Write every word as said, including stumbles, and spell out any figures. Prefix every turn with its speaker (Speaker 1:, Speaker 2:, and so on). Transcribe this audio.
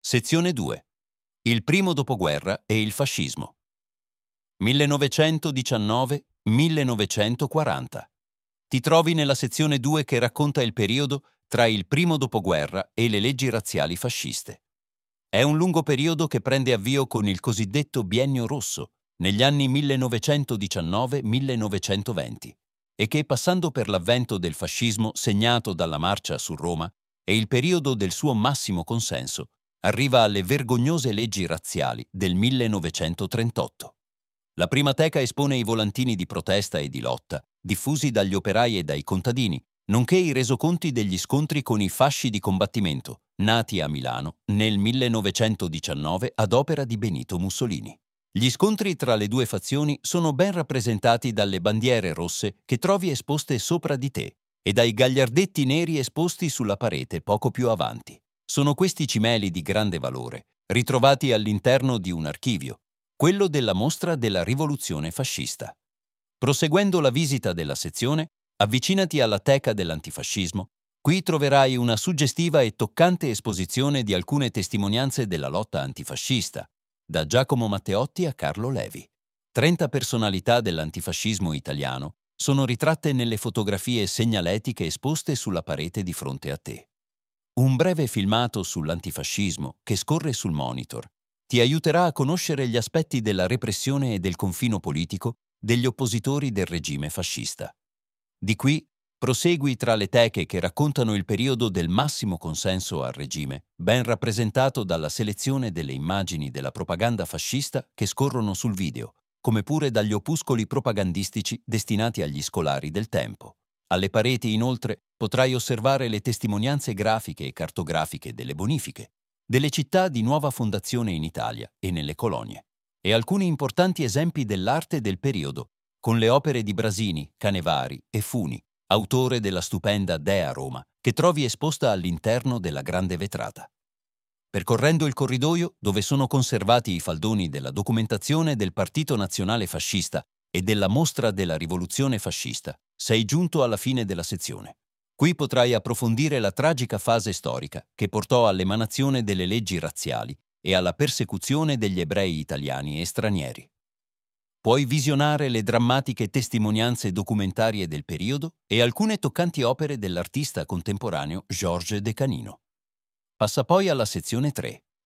Speaker 1: Sezione due. Il primo dopoguerra e il fascismo. millenovecentodiciannove millenovecentoquaranta. Ti trovi nella sezione due che racconta il periodo tra il primo dopoguerra e le leggi razziali fasciste. È un lungo periodo che prende avvio con il cosiddetto Biennio Rosso, negli anni millenovecentodiciannove millenovecentoventi, e che, passando per l'avvento del fascismo segnato dalla marcia su Roma e il periodo del suo massimo consenso, arriva alle vergognose leggi razziali del millenovecentotrentotto. La Prima Teca espone i volantini di protesta e di lotta, diffusi dagli operai e dai contadini, nonché i resoconti degli scontri con i fasci di combattimento, nati a Milano nel millenovecentodiciannove ad opera di Benito Mussolini. Gli scontri tra le due fazioni sono ben rappresentati dalle bandiere rosse che trovi esposte sopra di te e dai gagliardetti neri esposti sulla parete poco più avanti. Sono questi cimeli di grande valore, ritrovati all'interno di un archivio, quello della mostra della rivoluzione fascista. Proseguendo la visita della sezione, avvicinati alla teca dell'antifascismo. Qui troverai una suggestiva e toccante esposizione di alcune testimonianze della lotta antifascista, da Giacomo Matteotti a Carlo Levi. trenta personalità dell'antifascismo italiano sono ritratte nelle fotografie segnaletiche esposte sulla parete di fronte a te. Un breve filmato sull'antifascismo che scorre sul monitor ti aiuterà a conoscere gli aspetti della repressione e del confino politico degli oppositori del regime fascista. Di qui prosegui tra le teche che raccontano il periodo del massimo consenso al regime, ben rappresentato dalla selezione delle immagini della propaganda fascista che scorrono sul video, come pure dagli opuscoli propagandistici destinati agli scolari del tempo. Alle pareti, inoltre, potrai osservare le testimonianze grafiche e cartografiche delle bonifiche, delle città di nuova fondazione in Italia e nelle colonie, e alcuni importanti esempi dell'arte del periodo, con le opere di Brasini, Canevari e Funi, autore della stupenda Dea Roma, che trovi esposta all'interno della grande vetrata. Percorrendo il corridoio, dove sono conservati i faldoni della documentazione del Partito Nazionale Fascista e della Mostra della Rivoluzione Fascista, sei giunto alla fine della sezione. Qui potrai approfondire la tragica fase storica che portò all'emanazione delle leggi razziali e alla persecuzione degli ebrei italiani e stranieri. Puoi visionare le drammatiche testimonianze documentarie del periodo e alcune toccanti opere dell'artista contemporaneo Georges de Canino. Passa poi alla sezione tre.